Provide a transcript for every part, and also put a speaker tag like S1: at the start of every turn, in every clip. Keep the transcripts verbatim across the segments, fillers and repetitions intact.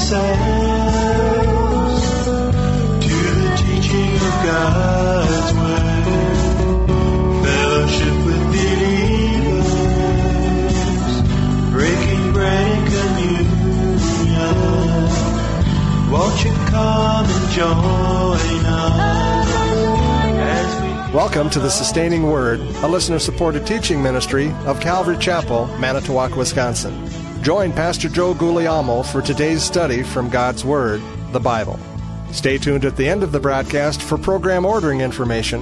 S1: ourselves to the teaching of God's Word, fellowship with believers, breaking bread and communion. Won't you come and join us as we...
S2: Welcome to the Sustaining Word, a listener-supported teaching ministry of Calvary Chapel, Manitowoc, Wisconsin. Join Pastor Joe Guglielmo for today's study from God's Word, the Bible. Stay tuned at the end of the broadcast for program ordering information.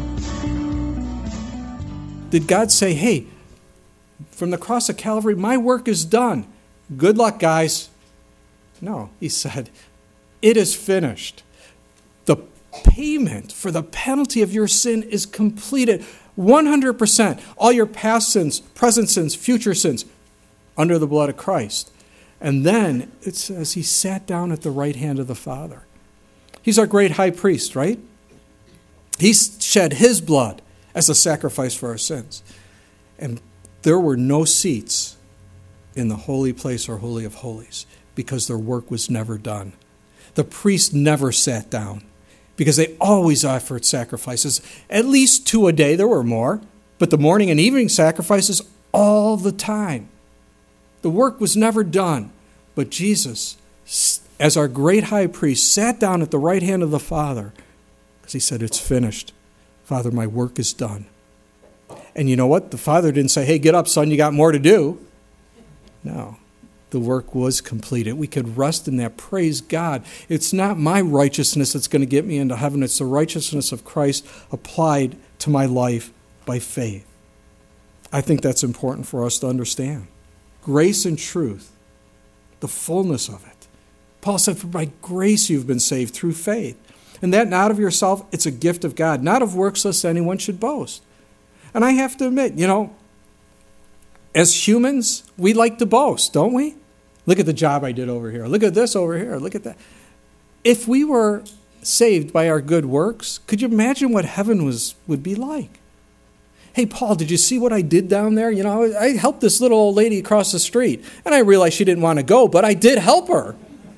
S3: Did God say, hey, from the cross of Calvary, my work is done. Good luck, guys. No, he said, it is finished. The payment for the penalty of your sin is completed. one hundred percent. All your past sins, present sins, future sins, under the blood of Christ. And then it says he sat down at the right hand of the Father. He's our great high priest, right? He shed his blood as a sacrifice for our sins. And there were no seats in the holy place or holy of holies because their work was never done. The priest never sat down because they always offered sacrifices, at least two a day. There were more, but the morning and evening sacrifices all the time. The work was never done, but Jesus, as our great high priest, sat down at the right hand of the Father because he said, it's finished. Father, my work is done. And you know what? The Father didn't say, hey, get up, son, you got more to do. No, the work was completed. We could rest in that. Praise God. It's not my righteousness that's going to get me into heaven. It's the righteousness of Christ applied to my life by faith. I think that's important for us to understand. Grace and truth, the fullness of it. Paul said, for by grace you've been saved through faith. And that not of yourself, it's a gift of God, not of works lest anyone should boast. And I have to admit, you know, as humans, we like to boast, don't we? Look at the job I did over here. Look at this over here. Look at that. If we were saved by our good works, could you imagine what heaven was would be like? Hey, Paul, did you see what I did down there? You know, I helped this little old lady across the street, and I realized she didn't want to go, but I did help her.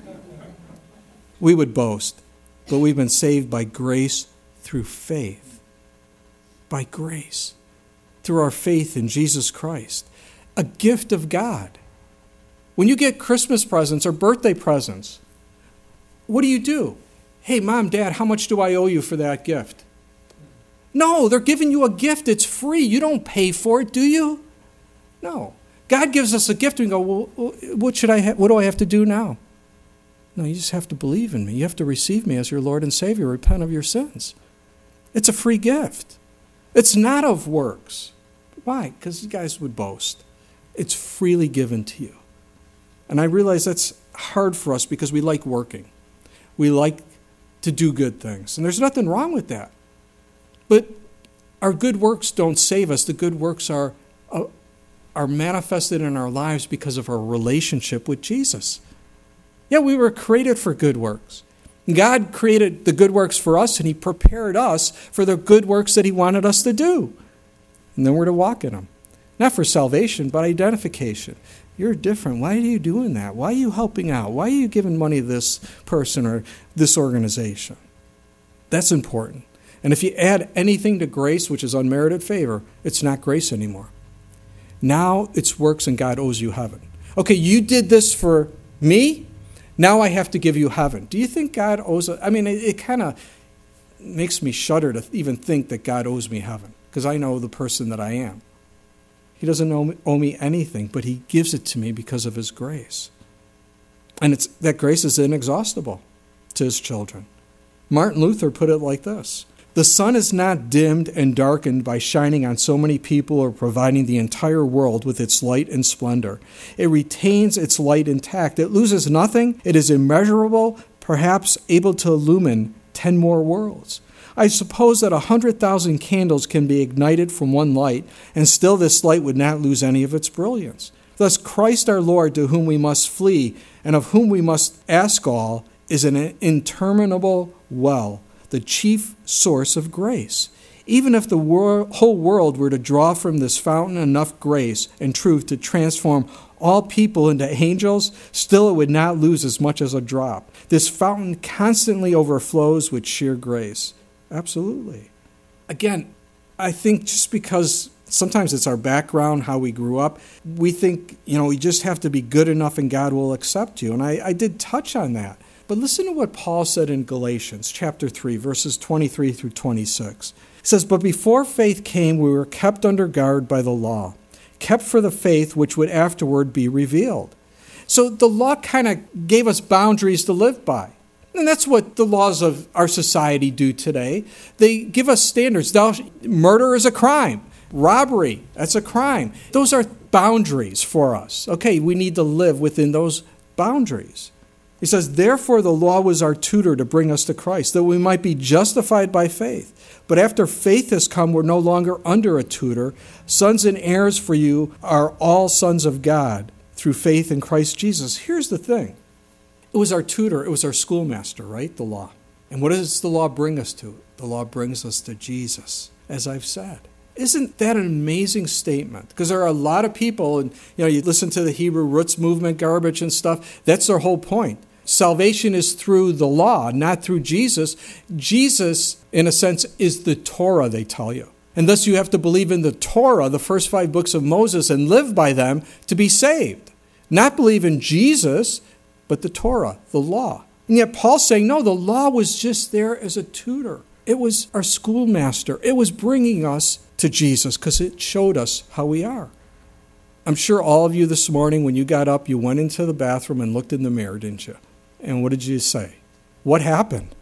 S3: We would boast, but we've been saved by grace through faith. By grace. Through our faith in Jesus Christ. A gift of God. When you get Christmas presents or birthday presents, what do you do? Hey, Mom, Dad, how much do I owe you for that gift? No, they're giving you a gift. It's free. You don't pay for it, do you? No. God gives us a gift and we go, well, what should I ha- what do I have to do now? No, you just have to believe in me. You have to receive me as your Lord and Savior. Repent of your sins. It's a free gift. It's not of works. Why? Because you guys would boast. It's freely given to you. And I realize that's hard for us because we like working. We like to do good things. And there's nothing wrong with that. But our good works don't save us. The good works are, uh, are manifested in our lives because of our relationship with Jesus. Yeah, we were created for good works. God created the good works for us, and he prepared us for the good works that he wanted us to do. And then we're to walk in them. Not for salvation, but identification. You're different. Why are you doing that? Why are you helping out? Why are you giving money to this person or this organization? That's important. And if you add anything to grace, which is unmerited favor, it's not grace anymore. Now it's works and God owes you heaven. Okay, you did this for me. Now I have to give you heaven. Do you think God owes a, I mean, it, it kind of makes me shudder to even think that God owes me heaven because I know the person that I am. He doesn't owe me, owe me anything, but he gives it to me because of his grace. And it's that grace is inexhaustible to his children. Martin Luther put it like this. The sun is not dimmed and darkened by shining on so many people or providing the entire world with its light and splendor. It retains its light intact. It loses nothing. It is immeasurable, perhaps able to illumine ten more worlds. I suppose that a hundred thousand candles can be ignited from one light, and still this light would not lose any of its brilliance. Thus Christ our Lord, to whom we must flee, and of whom we must ask all, is an interminable well, the chief source of grace. Even if the wor- whole world were to draw from this fountain enough grace and truth to transform all people into angels, still it would not lose as much as a drop. This fountain constantly overflows with sheer grace. Absolutely. Again, I think just because sometimes it's our background, how we grew up, we think, you know, we just have to be good enough and God will accept you. And I, I did touch on that. But listen to what Paul said in Galatians chapter three, verses twenty-three through twenty-six. It says, "But before faith came, we were kept under guard by the law, kept for the faith which would afterward be revealed." So the law kind of gave us boundaries to live by. And that's what the laws of our society do today. They give us standards. Thou, murder is a crime. Robbery, that's a crime. Those are boundaries for us. Okay, we need to live within those boundaries. He says, "Therefore the law was our tutor to bring us to Christ, that we might be justified by faith. But after faith has come, we're no longer under a tutor. Sons and heirs for you are all sons of God through faith in Christ Jesus." Here's the thing. It was our tutor, it was our schoolmaster, right? The law. And what does the law bring us to? The law brings us to Jesus, as I've said. Isn't that an amazing statement? Because there are a lot of people, and you know, you listen to the Hebrew roots movement garbage and stuff, that's their whole point. Salvation is through the law, not through Jesus. Jesus, in a sense, is the Torah, they tell you. And thus you have to believe in the Torah, the first five books of Moses, and live by them to be saved. Not believe in Jesus, but the Torah, the law. And yet Paul's saying, no, the law was just there as a tutor. It was our schoolmaster. It was bringing us to Jesus because it showed us how we are. I'm sure all of you this morning, when you got up, you went into the bathroom and looked in the mirror, didn't you? And what did you say? What happened?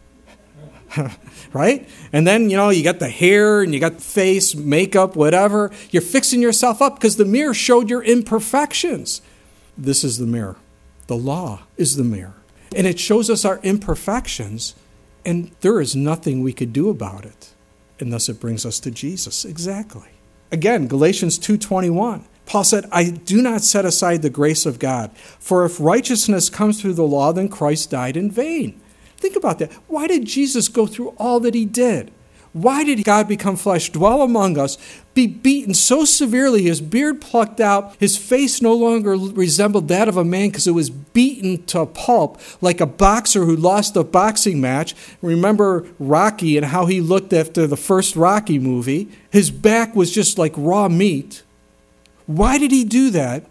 S3: Right? And then, you know, you got the hair and you got the face, makeup, whatever. You're fixing yourself up because the mirror showed your imperfections. This is the mirror. The law is the mirror. And it shows us our imperfections, and there is nothing we could do about it. And thus it brings us to Jesus. Exactly. Again, Galatians two twenty-one. Paul said, "I do not set aside the grace of God, for if righteousness comes through the law, then Christ died in vain." Think about that. Why did Jesus go through all that he did? Why did God become flesh, dwell among us, be beaten so severely, his beard plucked out, his face no longer resembled that of a man because it was beaten to a pulp like a boxer who lost a boxing match? Remember Rocky and how he looked after the first Rocky movie? His back was just like raw meat. Why did he do that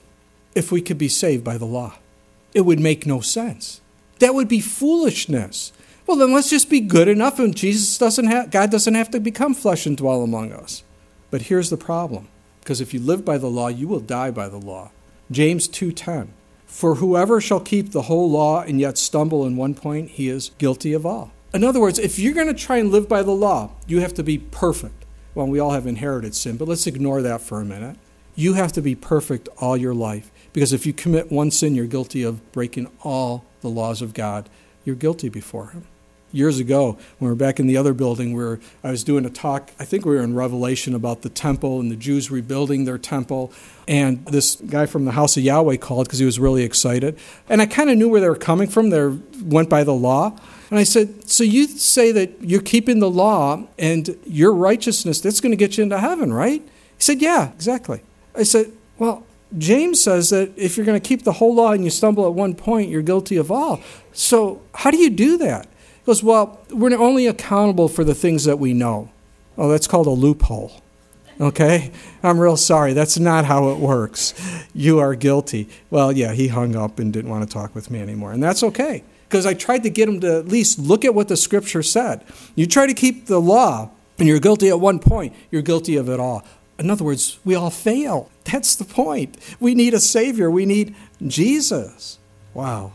S3: if we could be saved by the law? It would make no sense. That would be foolishness. Well, then let's just be good enough and Jesus doesn't have, God doesn't have to become flesh and dwell among us. But here's the problem. Because if you live by the law, you will die by the law. James two ten. "For whoever shall keep the whole law and yet stumble in one point, he is guilty of all." In other words, if you're going to try and live by the law, you have to be perfect. Well, we all have inherited sin, but let's ignore that for a minute. You have to be perfect all your life. Because if you commit one sin, you're guilty of breaking all the laws of God. You're guilty before him. Years ago, when we were back in the other building, where I was doing a talk, I think we were in Revelation about the temple and the Jews rebuilding their temple. And this guy from the House of Yahweh called because he was really excited. And I kind of knew where they were coming from. They went by the law. And I said, so you say that you're keeping the law and your righteousness, that's going to get you into heaven, right? He said, yeah, exactly. I said, well, James says that if you're going to keep the whole law and you stumble at one point, you're guilty of all. So how do you do that? He goes, well, we're only accountable for the things that we know. Oh, that's called a loophole. Okay? I'm real sorry. That's not how it works. You are guilty. Well, yeah, he hung up and didn't want to talk with me anymore. And that's okay. Because I tried to get him to at least look at what the scripture said. You try to keep the law and you're guilty at one point, you're guilty of it all. In other words, we all fail. That's the point. We need a Savior. We need Jesus. Wow.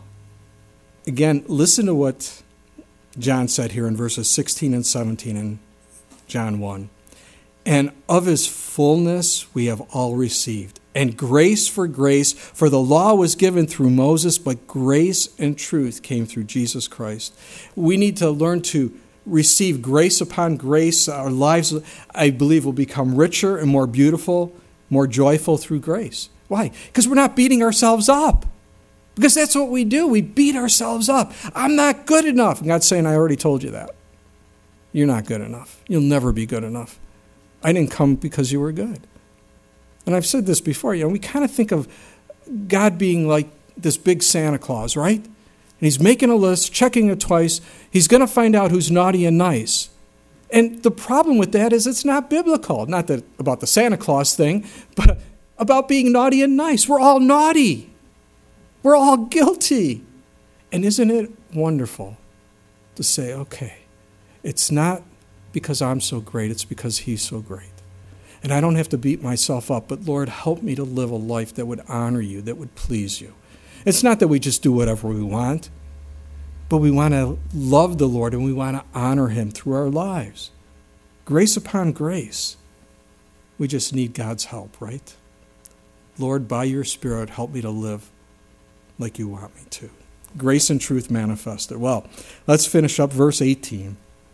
S3: Again, listen to what John said here in verses sixteen and seventeen in John one. "And of his fullness we have all received, and grace for grace, for the law was given through Moses, but grace and truth came through Jesus Christ." We need to learn to receive grace upon grace. Our lives, I believe, will become richer and more beautiful, more joyful through grace. Why? Because we're not beating ourselves up. Because that's what we do. We beat ourselves up. I'm not good enough. And God's saying, I already told you that. You're not good enough. You'll never be good enough. I didn't come because you were good. And I've said this before. You know, we kind of think of God being like this big Santa Claus, right? And he's making a list, checking it twice. He's going to find out who's naughty and nice. And the problem with that is it's not biblical. Not that about the Santa Claus thing, but about being naughty and nice. We're all naughty. We're all guilty. And isn't it wonderful to say, okay, it's not because I'm so great, it's because he's so great. And I don't have to beat myself up, but Lord, help me to live a life that would honor you, that would please you. It's not that we just do whatever we want, but we want to love the Lord and we want to honor him through our lives. Grace upon grace. We just need God's help, right? Lord, by your Spirit, help me to live like you want me to. Grace and truth manifested. Well, let's finish up verse eighteen.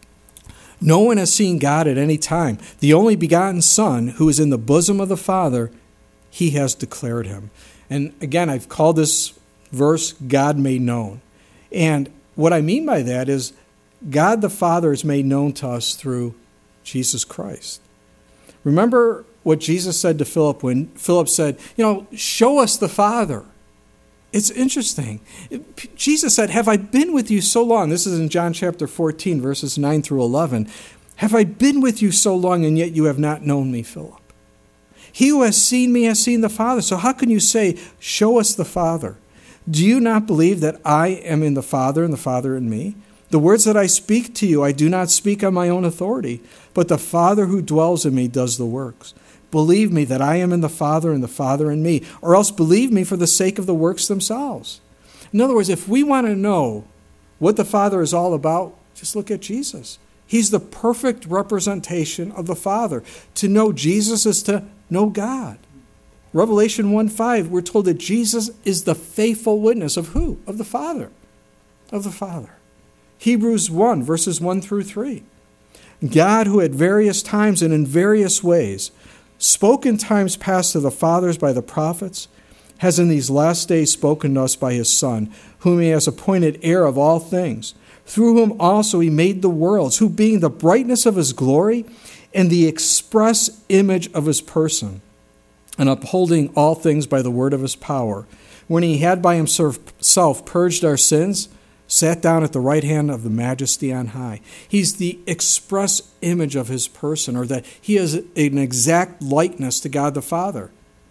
S3: No one has seen God at any time. The only begotten Son, who is in the bosom of the Father, he has declared him. And again, I've called this verse God made known. And what I mean by that is God the Father is made known to us through Jesus Christ. Remember what Jesus said to Philip when Philip said, you know, show us the Father. It's interesting. Jesus said, have I been with you so long? This is in John chapter fourteen, verses nine through eleven. Have I been with you so long, and yet you have not known me, Philip? He who has seen me has seen the Father. So how can you say, show us the Father? Do you not believe that I am in the Father and the Father in me? The words that I speak to you, I do not speak on my own authority, but the Father who dwells in me does the works. Believe me that I am in the Father and the Father in me, or else believe me for the sake of the works themselves. In other words, if we want to know what the Father is all about, just look at Jesus. He's the perfect representation of the Father. To know Jesus is to know God. Revelation one five, we're told that Jesus is the faithful witness of who? Of the Father. Of the Father. Hebrews one, verses one through three. God, who at various times and in various ways spoke in times past to the fathers by the prophets, has in these last days spoken to us by his Son, whom he has appointed heir of all things, through whom also he made the worlds, who being the brightness of his glory and the express image of his person, and upholding all things by the word of his power, when he had by himself purged our sins, sat down at the right hand of the majesty on high. He's the express image of his person, or that he is an exact likeness to God the Father.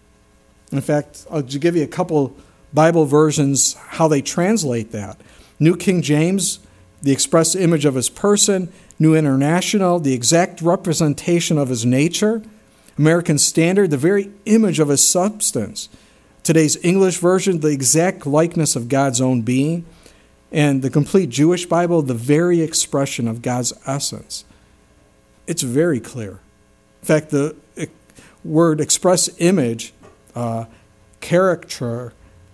S3: In fact, I'll give you a couple Bible versions how they translate that. New King James, the express image of his person. New International, the exact representation of his nature. American Standard, the very image of his substance. Today's English version, the exact likeness of God's own being. And the complete Jewish Bible, the very expression of God's essence. It's very clear. In fact, the word express image, uh, caricature,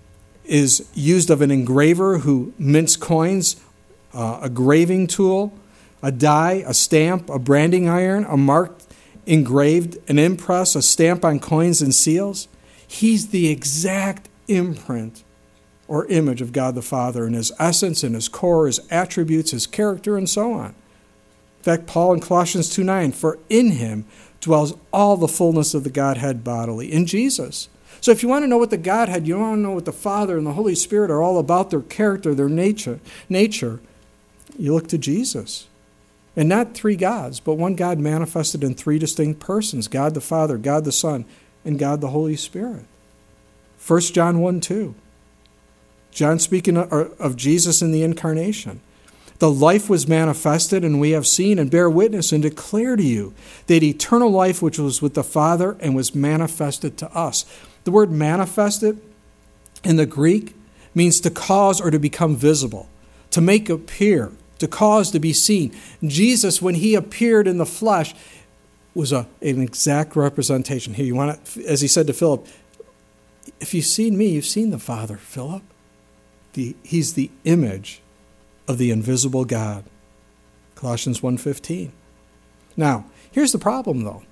S3: is used of an engraver who mints coins, uh, a graving tool, a die, a stamp, a branding iron, a marked, engraved, an impress, a stamp on coins and seals. He's the exact imprint or image of God the Father in his essence, in his core, his attributes, his character, and so on. In fact, Paul in Colossians two nine, for in him dwells all the fullness of the Godhead bodily, in Jesus. So if you want to know what the Godhead, you want to know what the Father and the Holy Spirit are all about, their character, their nature, nature, you look to Jesus. And not three gods, but one God manifested in three distinct persons, God the Father, God the Son, and God the Holy Spirit. First John one two. John speaking of Jesus in the incarnation. The life was manifested, and we have seen and bear witness and declare to you that eternal life which was with the Father and was manifested to us. The word manifested in the Greek means to cause or to become visible, to make appear, to cause to be seen. Jesus, when he appeared in the flesh, was a, an exact representation. Here, you want to, as he said to Philip, if you've seen me, you've seen the Father, Philip. The, he's the image of the invisible God. Colossians one fifteen. Now, here's the problem, though.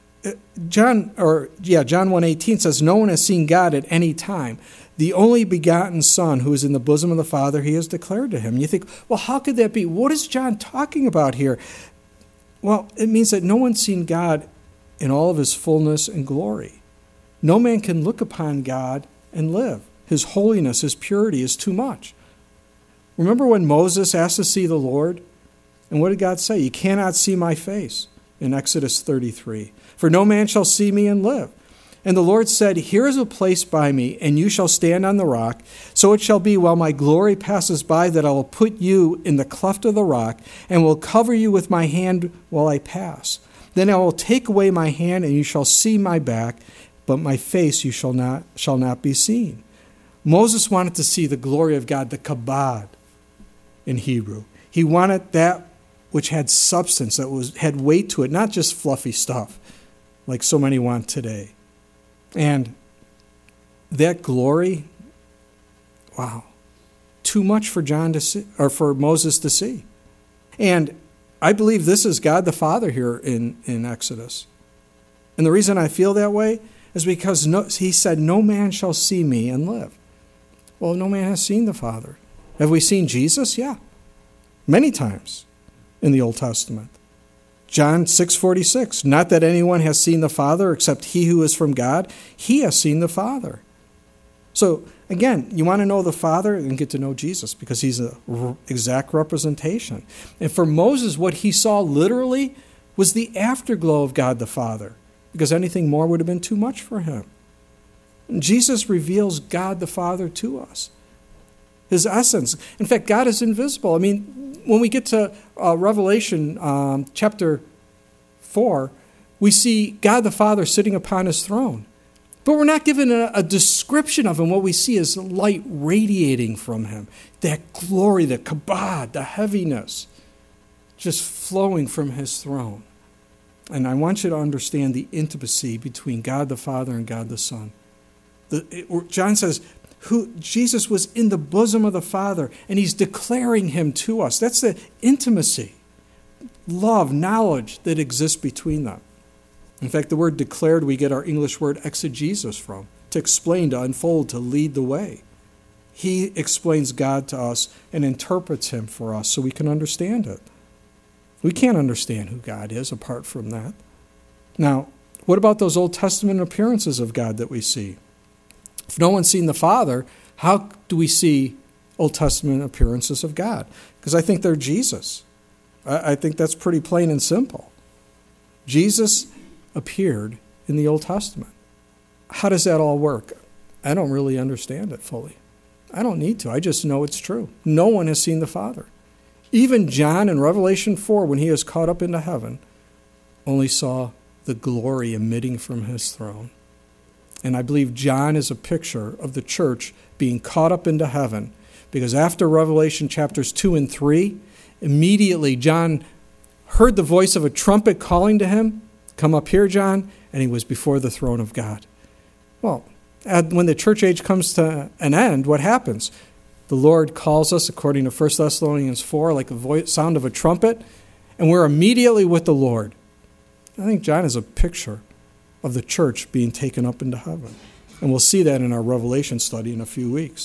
S3: John, or yeah, John one eighteen says, no one has seen God at any time. The only begotten Son who is in the bosom of the Father, he has declared to him. You think, well, how could that be? What is John talking about here? Well, it means that no one's seen God in all of his fullness and glory. No man can look upon God and live. His holiness, his purity is too much. Remember when Moses asked to see the Lord? And what did God say? You cannot see my face in Exodus thirty-three. For no man shall see me and live. And the Lord said, here is a place by me, and you shall stand on the rock. So it shall be while my glory passes by that I will put you in the cleft of the rock, and will cover you with my hand while I pass. Then I will take away my hand, and you shall see my back, but my face you shall not shall not be seen. Moses wanted to see the glory of God, the kabod in Hebrew. He wanted that which had substance, that was had weight to it, not just fluffy stuff like so many want today. And that glory, wow, too much for John to see, or for Moses to see. And I believe this is God the Father here in, in Exodus. And the reason I feel that way is because no, he said, no man shall see me and live. Well, no man has seen the Father. Have we seen Jesus? Yeah, many times in the Old Testament. John six forty-six, not that anyone has seen the Father except he who is from God. He has seen the Father. So, again, you want to know the Father and get to know Jesus because he's an exact representation. And for Moses, what he saw literally was the afterglow of God the Father because anything more would have been too much for him. And Jesus reveals God the Father to us, his essence. In fact, God is invisible. I mean, when we get to uh, Revelation um, chapter four, we see God the Father sitting upon his throne. But we're not given a, a description of him. What we see is light radiating from him. That glory, the kabod, the heaviness, just flowing from his throne. And I want you to understand the intimacy between God the Father and God the Son. The, it, John says, Who Jesus was in the bosom of the Father, and he's declaring him to us. That's the intimacy, love, knowledge that exists between them. In fact, the word declared, we get our English word exegesis from, to explain, to unfold, to lead the way. He explains God to us and interprets him for us so we can understand it. We can't understand who God is apart from that. Now, what about those Old Testament appearances of God that we see? If no one's seen the Father, how do we see Old Testament appearances of God? Because I think they're Jesus. I think that's pretty plain and simple. Jesus appeared in the Old Testament. How does that all work? I don't really understand it fully. I don't need to. I just know it's true. No one has seen the Father. Even John in Revelation four, when he was caught up into heaven, only saw the glory emitting from his throne. And I believe John is a picture of the church being caught up into heaven. Because after Revelation chapters two and three, immediately John heard the voice of a trumpet calling to him, come up here, John, and he was before the throne of God. Well, when the church age comes to an end, what happens? The Lord calls us, according to First Thessalonians four, like the voice, sound of a trumpet, and we're immediately with the Lord. I think John is a picture of the church being taken up into heaven. And we'll see that in our Revelation study in a few weeks.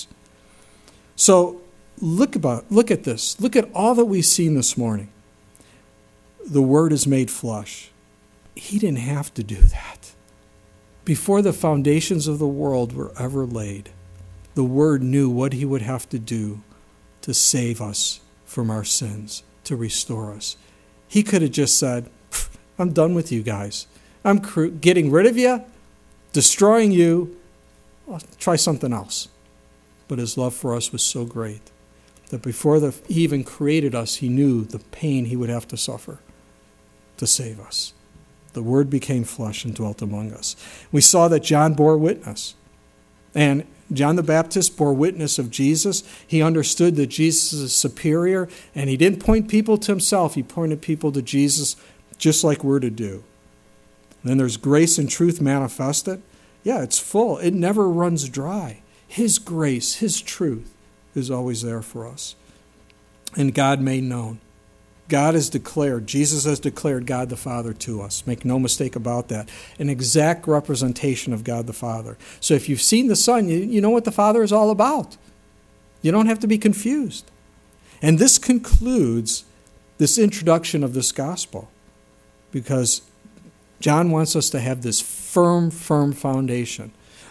S3: So look about look at this. Look at all that we've seen this morning. The Word is made flesh. He didn't have to do that. Before the foundations of the world were ever laid, the Word knew what he would have to do to save us from our sins, to restore us. He could have just said, I'm done with you guys. I'm getting rid of you, destroying you. I'll try something else. But his love for us was so great that before the, he even created us, he knew the pain he would have to suffer to save us. The Word became flesh and dwelt among us. We saw that John bore witness. And John the Baptist bore witness of Jesus. He understood that Jesus is superior, and he didn't point people to himself. He pointed people to Jesus, just like we're to do. And then there's grace and truth manifested. Yeah, it's full. It never runs dry. His grace, his truth is always there for us. And God made known. God has declared, Jesus has declared God the Father to us. Make no mistake about that. An exact representation of God the Father. So if you've seen the Son, you, you know what the Father is all about. You don't have to be confused. And this concludes this introduction of this gospel, because John wants us to have this firm, firm foundation.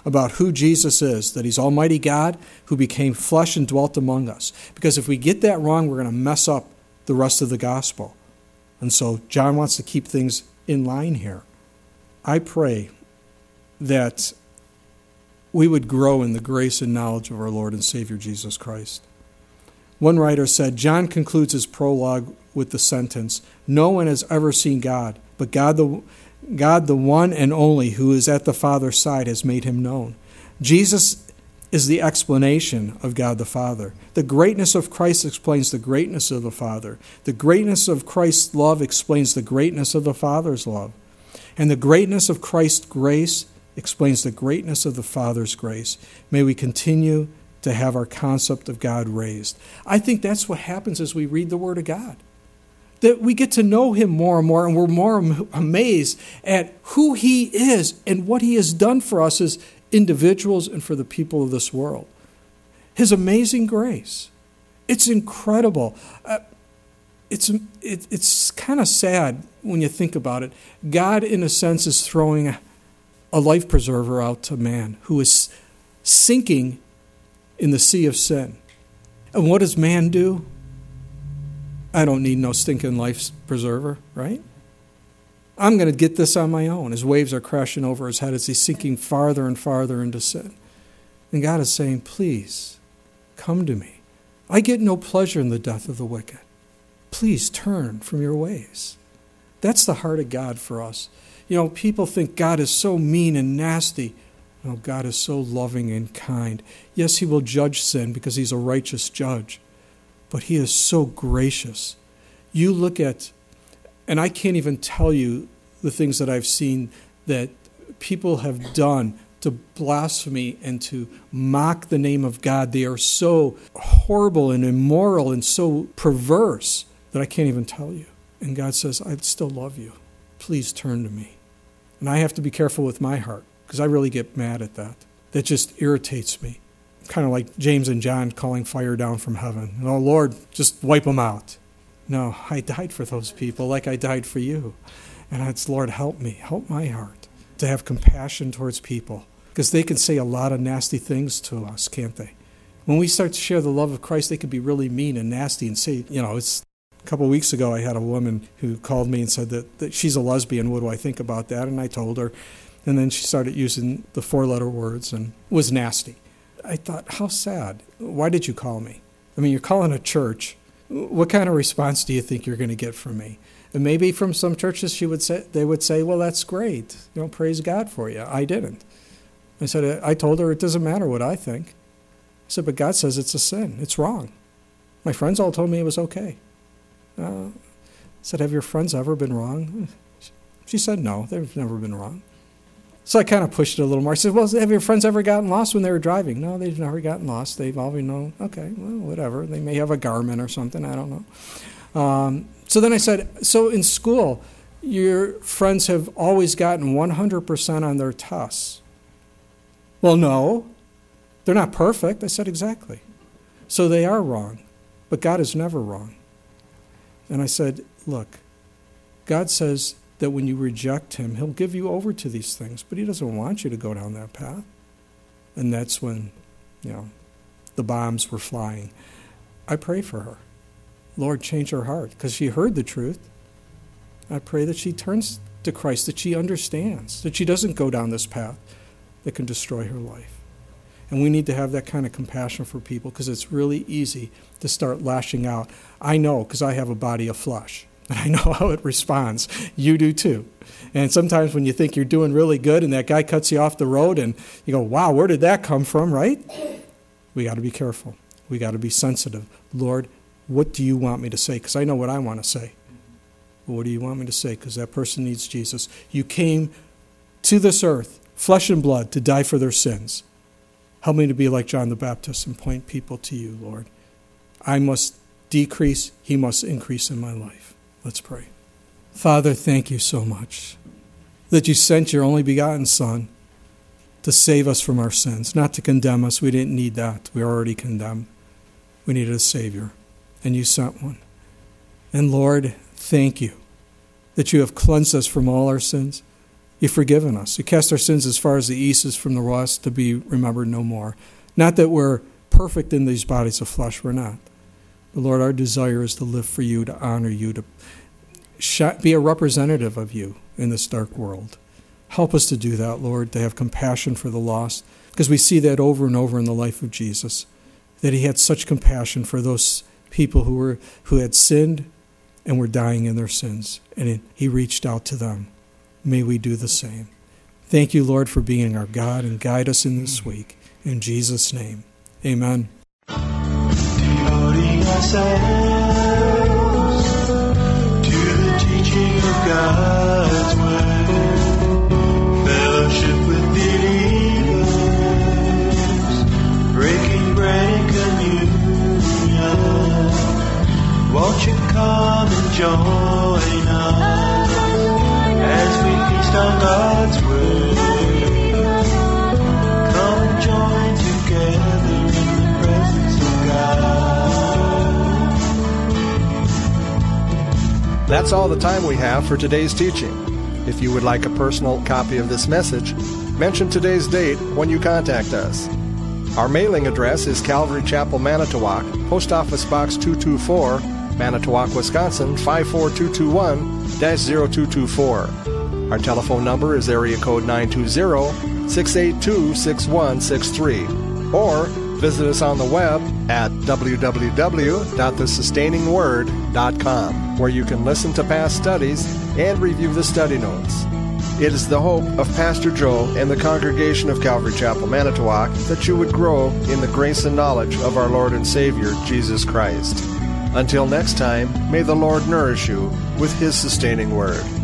S3: about who Jesus is, that he's Almighty God who became flesh and dwelt among us. Because if we get that wrong, we're going to mess up the rest of the gospel. And so John wants to keep things in line here. I pray that we would grow in the grace and knowledge of our Lord and Savior Jesus Christ. One writer said, John concludes his prologue with the sentence, "No one has ever seen God, but God the, God the one and only who is at the Father's side has made him known." Jesus is the explanation of God the Father. The greatness of Christ explains the greatness of the Father. The greatness of Christ's love explains the greatness of the Father's love. And the greatness of Christ's grace explains the greatness of the Father's grace. May we continue to have our concept of God raised. I think that's what happens as we read the Word of God. That we get to know him more and more, and we're more amazed at who he is and what he has done for us as individuals and for the people of this world. His amazing grace. It's incredible. Uh, it's it, it's kind of sad when you think about it. God, in a sense, is throwing a, a life preserver out to man who is sinking in the sea of sin. And what does man do? I don't need no stinking life preserver, right? I'm going to get this on my own as waves are crashing over his head as he's sinking farther and farther into sin. And God is saying, please, come to me. I get no pleasure in the death of the wicked. Please turn from your ways. That's the heart of God for us. You know, people think God is so mean and nasty. No, God is so loving and kind. Yes, he will judge sin because he's a righteous judge. But he is so gracious. You look at, and I can't even tell you the things that I've seen that people have done to blaspheme and to mock the name of God. They are so horrible and immoral and so perverse that I can't even tell you. And God says, I still love you. Please turn to me. And I have to be careful with my heart because I really get mad at that. That just irritates me. Kind of like James and John calling fire down from heaven. Oh, Lord, just wipe them out. No, I died for those people like I died for you. And it's, Lord, help me, help my heart to have compassion towards people. Because they can say a lot of nasty things to us, can't they? When we start to share the love of Christ, they can be really mean and nasty and say, you know, it's a couple of weeks ago I had a woman who called me and said that, that she's a lesbian. What do I think about that? And I told her. And then she started using the four-letter words and was nasty. I thought, how sad. Why did you call me? I mean, you're calling a church. What kind of response do you think you're going to get from me? And maybe from some churches she would say, they would say, well, that's great. You know, praise God for you. I didn't. I said, I told her it doesn't matter what I think. I said, but God says it's a sin. It's wrong. My friends all told me it was okay. Uh, I said, have your friends ever been wrong? She said, no, they've never been wrong. So I kind of pushed it a little more. I said, well, have your friends ever gotten lost when they were driving? No, they've never gotten lost. They've always known, okay, well, whatever. They may have a Garmin or something. I don't know. Um, so then I said, so in school, your friends have always gotten one hundred percent on their tests. Well, no, they're not perfect. I said, exactly. So they are wrong, but God is never wrong. And I said, look, God says that when you reject him, he'll give you over to these things, but he doesn't want you to go down that path. And that's when, you know, the bombs were flying. I pray for her. Lord, change her heart, because she heard the truth. I pray that she turns to Christ, that she understands, that she doesn't go down this path that can destroy her life. And we need to have that kind of compassion for people, because it's really easy to start lashing out. I know, because I have a body of flesh. And I know how it responds. You do too. And sometimes when you think you're doing really good and that guy cuts you off the road and you go, wow, where did that come from, right? We got to be careful. We got to be sensitive. Lord, what do you want me to say? Because I know what I want to say. But what do you want me to say? Because that person needs Jesus. You came to this earth, flesh and blood, to die for their sins. Help me to be like John the Baptist and point people to you, Lord. I must decrease. He must increase in my life. Let's pray. Father, thank you so much that you sent your only begotten Son to save us from our sins, not to condemn us. We didn't need that. We were already condemned. We needed a Savior, and you sent one. And Lord, thank you that you have cleansed us from all our sins, You've forgiven us. You cast our sins as far as the east is from the west, to be remembered no more. Not that we're perfect in these bodies of flesh. We're not. But Lord, our desire is to live for you, to honor you, to be a representative of you in this dark world. Help us to do that, Lord, to have compassion for the lost, because we see that over and over in the life of Jesus, that he had such compassion for those people who were who had sinned and were dying in their sins, and he reached out to them. May we do the same. Thank you, Lord, for being our God, and guide us in this week. In Jesus' name, amen.
S1: Devoting ourselves to the teaching of God's word, fellowship with believers, breaking bread and communion. Won't you come and join us as we feast on God's word? Come and join together in the presence of God.
S2: That's all the time we have for today's teaching. If you would like a personal copy of this message, mention today's date when you contact us. Our mailing address is Calvary Chapel, Manitowoc, Post Office Box two two four, Manitowoc, Wisconsin five four two two one dash zero two two four. Our telephone number is area code nine two zero, six eight two, six one six three. Or visit us on the web at w w w dot the sustaining word dot com, where you can listen to past studies and review the study notes. It is the hope of Pastor Joe and the congregation of Calvary Chapel, Manitowoc, that you would grow in the grace and knowledge of our Lord and Savior, Jesus Christ. Until next time, may the Lord nourish you with His sustaining word.